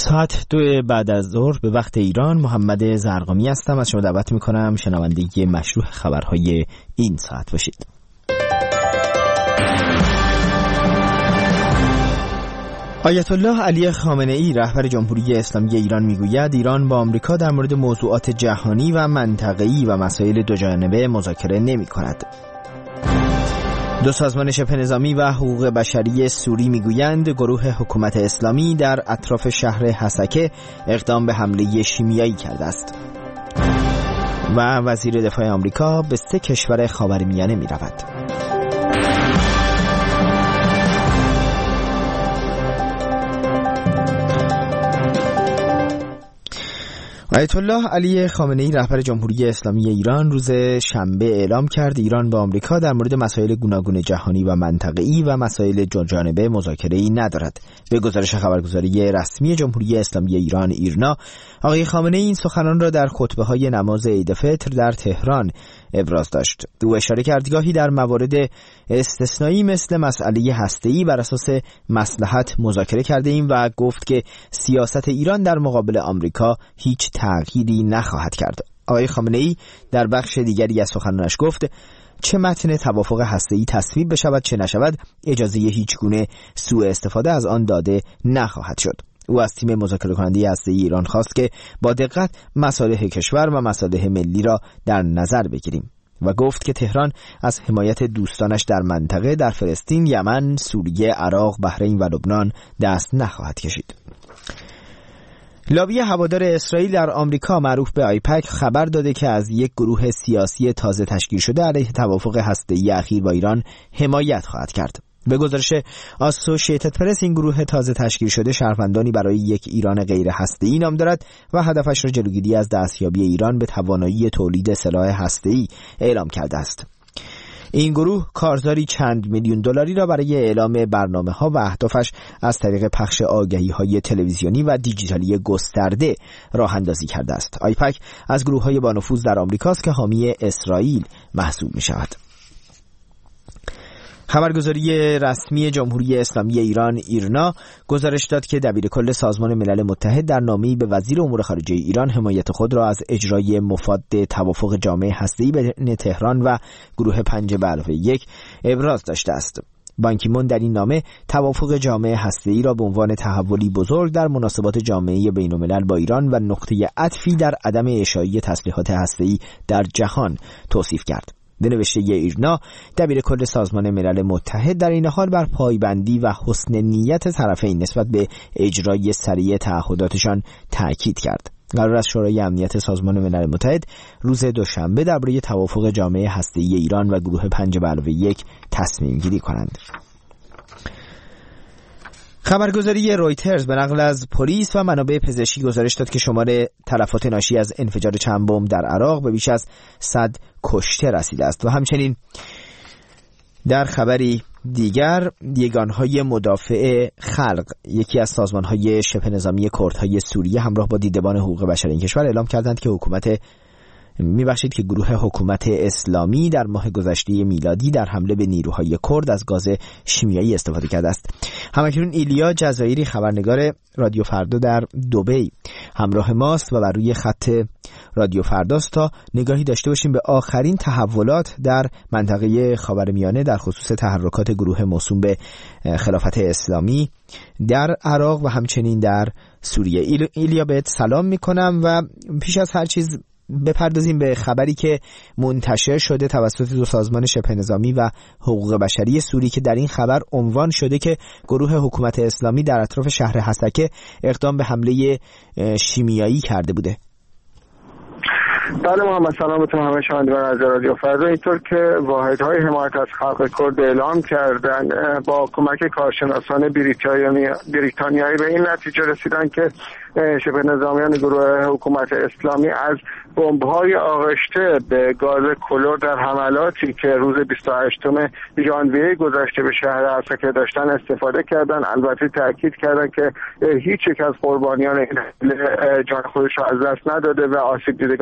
ساعت 2 بعد از ظهر به وقت ایران. محمد زرقامی هستم. از شما دعوت میکنم شنونده مشروع خبرهای این ساعت باشید. آیت الله علی خامنه‌ای رهبر جمهوری اسلامی ایران میگوید ایران با آمریکا در مورد موضوعات جهانی و منطقه‌ای و مسائل دوجانبه مذاکره نمی‌کند. دو سازمان شبه نظامی و حقوق بشری سوری میگویند گروه حکومت اسلامی در اطراف شهر حسکه اقدام به حمله شیمیایی کرده است. و وزیر دفاع آمریکا به 3 کشور خاورمیانه می‌رود. آیت الله علی خامنه‌ای رهبر جمهوری اسلامی ایران روز شنبه اعلام کرد ایران با آمریکا در مورد مسائل گوناگون جهانی و منطقه‌ای و مسائل دوجانبه مذاکره‌ای ندارد. به گزارش خبرگزاری رسمی جمهوری اسلامی ایران ایرنا، آقای خامنه‌ای این سخنان را در خطبه‌های نماز عید فطر در تهران ابراز داشت. او اشاره کرد گاهی در موارد استثنایی مثل مسئله هسته‌ای بر اساس مصلحت مذاکره کرده ایم و گفت که سیاست ایران در مقابل آمریکا هیچ تغییری نخواهد کرد. آقای خامنه‌ای در بخش دیگری از سخنانش گفت چه متن توافق هسته‌ای تصویب بشود چه نشود اجازه هیچ گونه سوء استفاده از آن داده نخواهد شد. او از تیم مذاکره کننده هسته‌ای ایران خواست که با دقت مصالح کشور و مصالح ملی را در نظر بگیریم و گفت که تهران از حمایت دوستانش در منطقه در فلسطین، یمن، سوریه، عراق، بحرین و لبنان دست نخواهد کشید. لابی هوادار اسرائیل در آمریکا معروف به آیپک خبر داده که از یک گروه سیاسی تازه تشکیل شده علیه توافق هسته‌ای اخیر با ایران حمایت خواهد کرد. به گزارش آسوشیتد پرس این گروه تازه تشکیل شده شهروندانی برای یک ایران غیر هسته‌ای نام دارد و هدفش را جلوگیری از دستیابی ایران به توانایی تولید سلاح هسته‌ای اعلام کرده است. این گروه کارزاری چند میلیون دلاری را برای اعلام برنامه‌ها و اهدافش از طریق پخش آگهی‌های تلویزیونی و دیجیتالی گسترده راه اندازی کرده است. آیپک از گروه‌های با نفوذ در آمریکاست که حامی اسرائیل محسوب می‌شود. خبرگزاری رسمی جمهوری اسلامی ایران ایرنا گزارش داد که دبیرکل سازمان ملل متحد در نامه‌ای به وزیر امور خارجه ایران حمایت خود را از اجرای مفاد توافق جامع هسته‌ای بین تهران و گروه 5+1 ابراز داشته است. بان کی مون در این نامه توافق جامع هسته‌ای را به عنوان تحولی بزرگ در مناسبات جامعه بین‌الملل با ایران و نقطه عطفی در عدم اشاعه تسلیحات هسته‌ای در جهان توصیف کرد. به نوشته ایرنا، دبیرکل سازمان ملل متحد در این حال بر پایبندی و حسن نیت طرفین نسبت به اجرای سریع تعهداتشان تاکید کرد. قرار است شورای امنیت سازمان ملل متحد روز دوشنبه درباره توافق جامع هسته‌ای ایران و گروه 5+1 تصمیم گیری کنند. خبرگزاری رویترز به نقل از پلیس و منابع پزشکی گزارش داد که شمار تلفات ناشی از انفجار چند بمب در عراق به بیش از 100 کشته رسیده است و همچنین در خبری دیگر یگانهای مدافع خلق، یکی از سازمانهای شبه نظامی کردهای سوریه، همراه با دیدبان حقوق بشر این کشور اعلام کردند که گروه حکومت اسلامی در ماه گذشته میلادی در حمله به نیروهای کرد از گاز شیمیایی استفاده کرده است. همکنون ایلیا جزایری خبرنگار رادیو فردا در دبی همراه ماست و بر روی خط رادیو فرداست تا نگاهی داشته باشیم به آخرین تحولات در منطقه خاورمیانه در خصوص تحرکات گروه موسوم به خلافت اسلامی در عراق و همچنین در سوریه. ایلیا بهت سلام میکنم و پیش از هر چیز بپردازیم به خبری که منتشر شده توسط دو سازمان شبه نظامی و حقوق بشری سوری که در این خبر عنوان شده که گروه حکومت اسلامی در اطراف شهر حسکه اقدام به حمله شیمیایی کرده بوده. بله محمد، سلامتون همه شنوندگان از رادیو فردا. اینطور که واحدهای حمایت از خلق کرد اعلام کردن با کمک کارشناسان بریتانیایی به این نتیجه رسیدن که شبه نظامیان گروه حکومت اسلامی از بمب‌های آغشته به گاز کلور در حملاتی که روز 28 ژانویه گذشته به شهر حسکه داشتن استفاده کردن. البته تاکید کردن که هیچ یک از قربانیان جان خودش را از دست نداده و آسیب دیدگان به صورت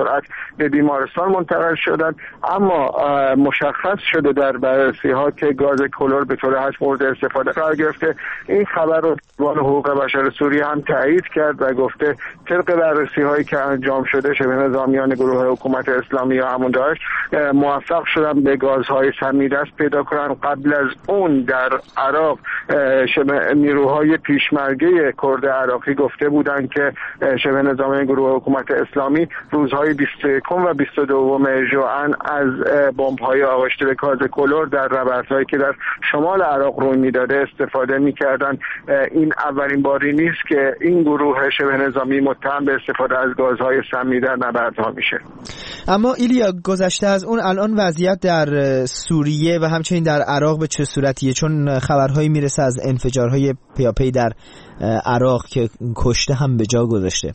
سرعت به بیمارستان منتقل شدند، اما مشخص شده در بررسی ها که گاز کلور به طور حتمی مورد استفاده قرار گرفته. این خبر رو دیوان حقوق بشر سوریه هم تایید کرد و گفته طبق بررسی هایی که انجام شده شبه نظامیان گروه حکومت اسلامی یا همون داعش موفق شدن به گازهای سمی دست پیدا کنن. قبل از اون در عراق نیروهای پیشمرگه کرد عراقی گفته بودند که شبه نظامیان گروه حکومت اسلامی روزهای 21 و 22 ژوئن از بمب‌های آغشته به گاز کلور در نبردهایی که در شمال عراق روی میداده استفاده می‌کردند. این اولین باری نیست که این گروه شبه نظامی متهم به استفاده از گازهای سمی در نبردها میشه. اما ایلیا، گذشته از اون الان وضعیت در سوریه و همچنین در عراق به چه صورتیه؟ چون خبرهایی میرسه از انفجارهای پیاپی در عراق که کشته هم به جا گذاشته.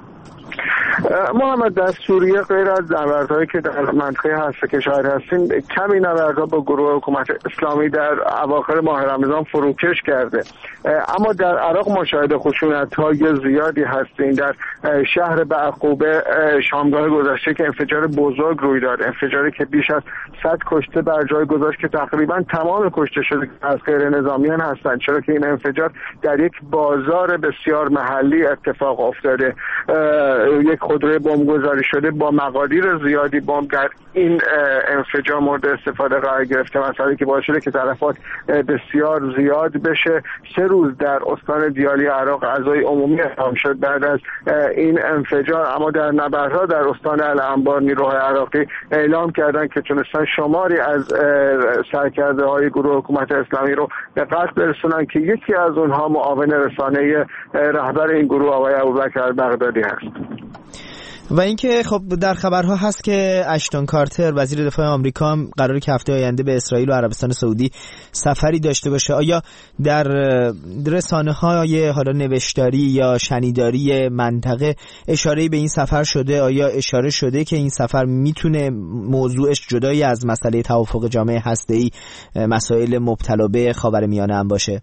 محمد، در سوریه غیر از نبردهایی که در منطقه حصر کشور هستیم، کمی نبردها با گروه حکومت اسلامی در اواخر ماه رمضان فروکش کرده، اما در عراق مشاهده خشونت‌های زیادی هستیم. در شهر بعقوبه شامگاه گذشته که انفجار بزرگ روی داد، انفجاری که بیش از 100 کشته بر جای گذاشت که تقریبا تمام کشته شده از غیر نظامیان هستند، چرا که این انفجار در یک بازار بسیار محلی اتفاق افتاده. یک خودروی بمبگذاری شده با مقادیر زیادی بمب در این انفجار مورد استفاده قرار گرفته، مسئله که باعث شده که تلفات بسیار زیاد بشه. 3 روز در استان دیالی عراق عزای عمومی اعلام شد بعد از این انفجار، اما در نبردها در استان الانبار نیروهای عراقی اعلام کردند که تونستن شماری از سرکرده‌های گروه حکومت اسلامی رو به قتل برسونن که یکی از اونها معاون رسانه رهبر این گروه آقای ابوبکر بغدادی هست. و اینکه خب در خبرها هست که اشتون کارتر وزیر دفاع آمریکا هم قراره که هفته آینده به اسرائیل و عربستان سعودی سفری داشته باشه. آیا در رسانه‌های حالا نوشتاری یا شنیداری منطقه اشاره‌ای به این سفر شده؟ آیا اشاره شده که این سفر میتونه موضوعش جدایی از مسئله توافق جامعه هسته‌ای مسائل مبتلا به خاورمیانه هم باشه؟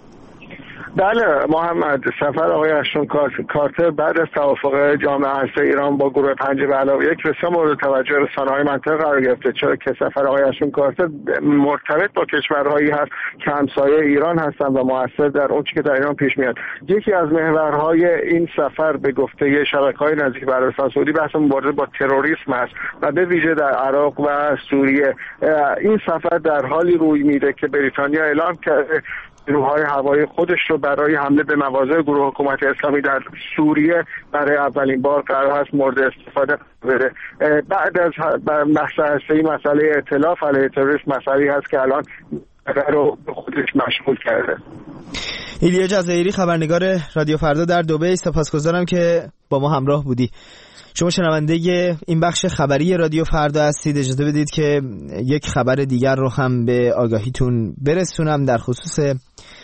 بله محمد، سفر آقای اشتون کارتر بعد از توافق جامعه هسته ایران با گروه 5+1 بسیار مورد توجه رسانه‌های منطقه قرار گرفته، چرا که سفر آقای اشتون کارتر مرتبط با کشورهایی هست که همسایه ایران هستند و مؤثر در اون چیزی که در ایران پیش میاد. یکی از محورهای این سفر به گفته شبکه‌های نزدیک به عربستان سعودی بحث مبارزه با تروریسم است و به ویژه در عراق و سوریه. این سفر در حالی روی میده که بریتانیا اعلام کرده نیروهای هوایی خودش رو برای حمله به مواضع گروه حکومت اسلامی در سوریه برای اولین بار قرار هست مورد استفاده بره. بعد از بحث هسته‌ای مسئله ائتلاف علیه تروریسم مسئله‌ای هست که الان رو به خودش مشغول کرده. ایلیا جزایری، خبرنگار رادیو فردا در دبی، سپاسگزارم که با ما همراه بودی. شما شنونده این بخش خبری رادیو فردا هستید. اجازه بدید که یک خبر دیگر رو هم به آگاهیتون برسونم در خصوص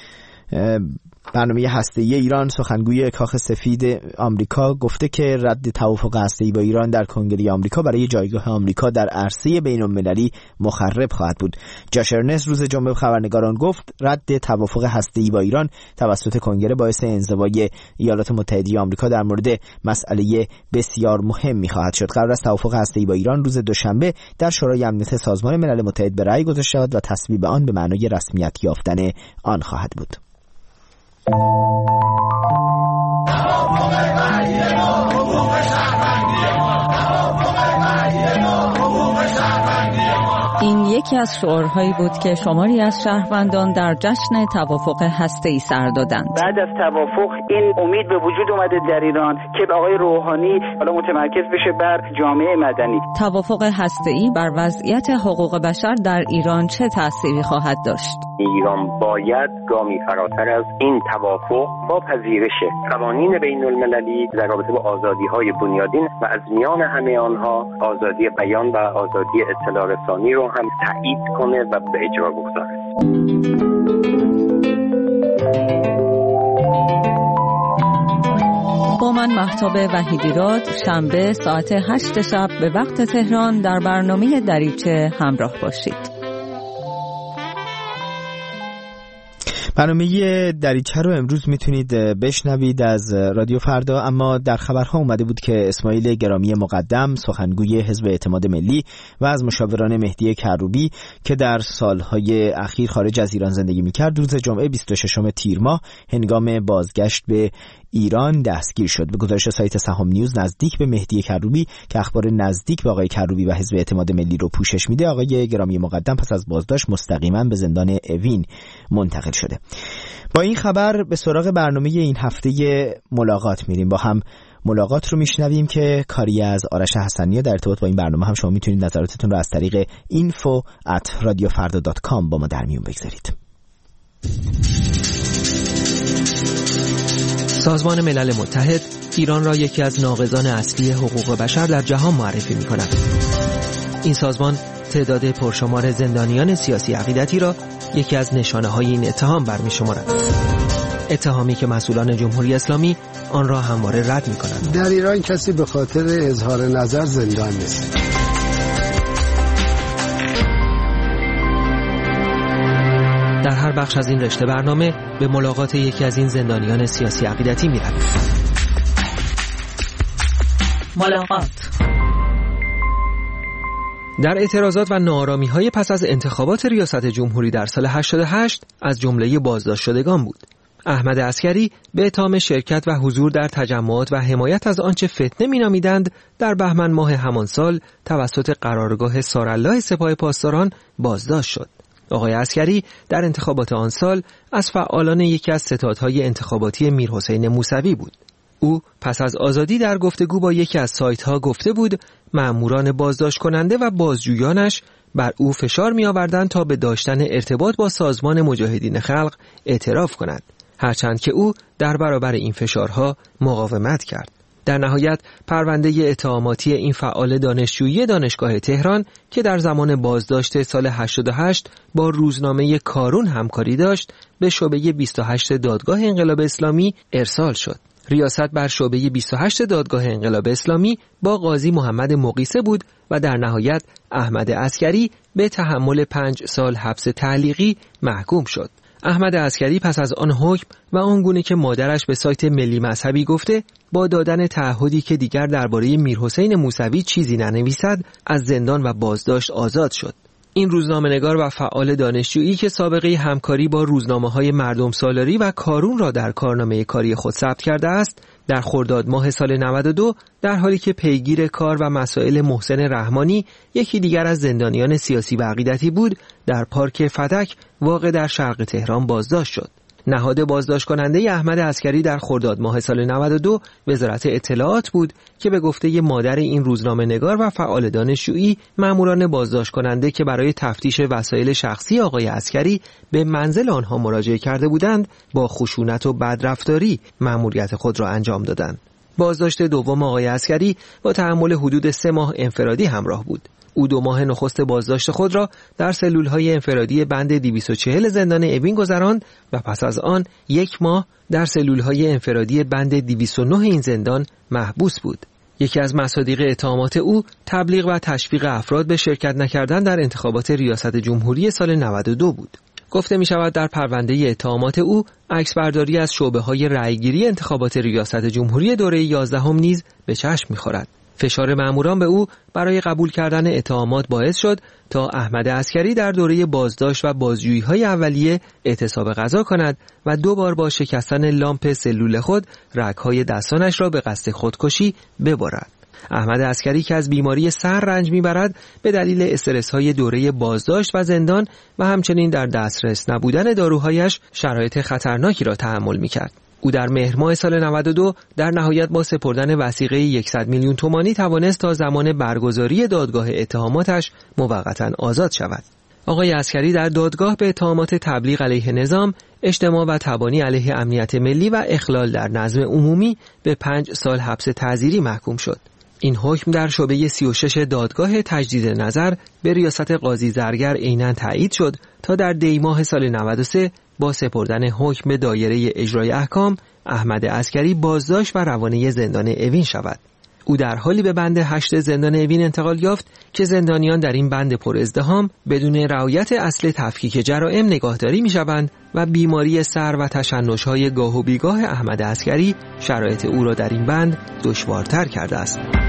برنامه هسته‌ای ایران. سخنگوی کاخ سفید آمریکا گفته که رد توافق هسته‌ای با ایران در کنگره آمریکا برای جایگاه آمریکا در عرصه بین‌المللی مخرب خواهد بود. جاش ارنست روز جمعه خبرنگاران گفت رد توافق هسته‌ای با ایران توسط کنگره باعث انزوای ایالات متحده آمریکا در مورد مسئله بسیار مهمی خواهد شد. قرار است توافق هسته‌ای با ایران روز دوشنبه در شورای امنیت سازمان ملل متحد به رأی گذاشته شود و تصویب آن به معنای رسمیت یافتن آن خواهد بود. این یکی از شعارهایی بود که شماری از شهروندان در جشن توافق هسته‌ای سر دادند. بعد از توافق این امید به وجود اومده در ایران که آقای روحانی حالا متمرکز بشه بر جامعه مدنی. توافق هسته‌ای بر وضعیت حقوق بشر در ایران چه تأثیری خواهد داشت؟ ایران باید گامی فراتر از این توافق با پذیرش قوانین بین المللی در رابطه با آزادی‌های بنیادین و از میان همه آنها آزادی بیان و آزادی اطلاع رسانی رو هم تایید کنه و به اجرا بگذاره. با من مهتاب وحیدیراد شنبه ساعت 8 شب به وقت تهران در برنامه دریچه همراه باشید. برنامه دریچه رو امروز میتونید بشنوید از رادیو فردا، اما در خبرها اومده بود که اسماعیل گرامی مقدم سخنگوی حزب اعتماد ملی و از مشاوران مهدی کروبی که در سالهای اخیر خارج از ایران زندگی میکرد، روز جمعه 26 تیر ماه هنگام بازگشت به ایران دستگیر شد. به گزارش سایت سهام نیوز، نزدیک به مهدی کروبی که اخبار نزدیک به آقای کروبی و حزب اعتماد ملی رو پوشش میده، آقای گرامی مقدم پس از بازداشت مستقیما به زندان اوین منتقل شده. با این خبر به سراغ برنامه این هفته ملاقات میریم. با هم ملاقات رو میشنویم که کاری از آرش حسنی. در ارتباط با این برنامه هم شما میتونید نظراتتون رو از طریق info@radiofarda.com با ما در میون بگذارید. سازمان ملل متحد ایران را یکی از ناقضان اصلی حقوق بشر در جهان معرفی می‌کند. این سازمان تعداد پرشمار زندانیان سیاسی عقیدتی را یکی از نشانه‌های این اتهام برمی‌شمارد. اتهامی که مسئولان جمهوری اسلامی آن را همواره رد می‌کنند. در ایران کسی به خاطر اظهار نظر زندان نیست. در هر بخش از این رشته برنامه به ملاقات یکی از این زندانیان سیاسی عقیدتی می‌رویم. ملاقات. در اعتراضات و ناآرامی‌های پس از انتخابات ریاست جمهوری در سال 88 از جمله بازداشت شدگان بود. احمد عسکری به اتهام شرکت و حضور در تجمعات و حمایت از آنچه فتنه می‌نامیدند در بهمن ماه همان سال توسط قرارگاه سارالله سپاه پاسداران بازداشت شد. آقای عسکری در انتخابات آن سال از فعالان یکی از ستادهای انتخاباتی میرحسین موسوی بود. او پس از آزادی در گفتگو با یکی از سایت‌ها گفته بود مأموران بازداشت کننده و بازجویانش بر او فشار می‌آوردند تا به داشتن ارتباط با سازمان مجاهدین خلق اعتراف کند، هرچند که او در برابر این فشارها مقاومت کرد. در نهایت پرونده اتهاماتی این فعال دانشجویی دانشگاه تهران که در زمان بازداشت سال 88 با روزنامه کارون همکاری داشت به شعبه 28 دادگاه انقلاب اسلامی ارسال شد. ریاست بر شعبه 28 دادگاه انقلاب اسلامی با قاضی محمد مقیسه بود و در نهایت احمد عسکری به تحمل 5 سال حبس تعلیقی محکوم شد. احمد عسکری پس از آن حکم و آنگونه که مادرش به سایت ملی مذهبی گفته با دادن تعهدی که دیگر درباره میرحسین موسوی چیزی ننویسد از زندان و بازداشت آزاد شد. این روزنامه‌نگار و فعال دانشجویی که سابقه همکاری با روزنامه‌های مردم سالاری و کارون را در کارنامه کاری خود ثبت کرده است، در خرداد ماه سال 92 در حالی که پیگیر کار و مسائل محسن رحمانی یکی دیگر از زندانیان سیاسی و عقیدتی بود، در پارک فدک واقع در شرق تهران بازداشت شد. نهاد بازداشت کننده احمد عسکری در خرداد ماه سال 92 وزارت اطلاعات بود که به گفته مادر این روزنامه نگار و فعال دانشجویی ماموران بازداشت کننده که برای تفتیش وسایل شخصی آقای عسکری به منزل آنها مراجعه کرده بودند با خشونت و بدرفتاری ماموریت خود را انجام دادند. بازداشت دوم آقای عسکری با تحمل حدود 3 ماه انفرادی همراه بود. او 2 ماه نخست بازداشت خود را در سلول‌های انفرادی بند 240 زندان اوین گذراند و پس از آن 1 ماه در سلول‌های انفرادی بند 209 این زندان محبوس بود. یکی از مصادیق اتهامات او تبلیغ و تشویق افراد به شرکت نکردن در انتخابات ریاست جمهوری سال 92 بود. گفته می شود در پرونده اتهامات او عکسبرداری از شعبه‌های رأیگیری انتخابات ریاست جمهوری دوره 11 نیز به چشم می‌خورد. فشار مأموران به او برای قبول کردن اتهامات باعث شد تا احمد عسکری در دوره بازداشت و بازجویی‌های اولیه اعتصاب غذا کند و 2 بار با شکستن لامپ سلول خود رگ‌های دستانش را به قصد خودکشی ببرد. احمد عسکری که از بیماری سر رنج میبرد به دلیل استرس‌های دوره بازداشت و زندان و همچنین در دسترس نبودن داروهایش شرایط خطرناکی را تحمل میکرد. او در مهر ماه سال 92 در نهایت با سپردن وثیقه 100 میلیون تومانی توانست تا زمان برگزاری دادگاه اتهاماتش موقتا آزاد شود. آقای عسکری در دادگاه به اتهامات تبلیغ علیه نظام، اجتماع و تبانی علیه امنیت ملی و اخلال در نظم عمومی به 5 سال حبس تعزیری محکوم شد. این حکم در شعبه 36 دادگاه تجدید نظر به ریاست قاضی زرگر عیناً تایید شد تا در دی ماه سال 93 با سپردن حکم به دایره اجرای احکام احمد عسکری بازداشت و روانه زندان اوین شود. او در حالی به بند 8 زندان اوین انتقال یافت که زندانیان در این بند پر ازدحام بدون رعایت اصل تفکیک جرائم نگاهداری می‌شوند و بیماری سر و تشنج‌های گاه و بیگاه احمد عسکری شرایط او را در این بند دشوارتر کرده است.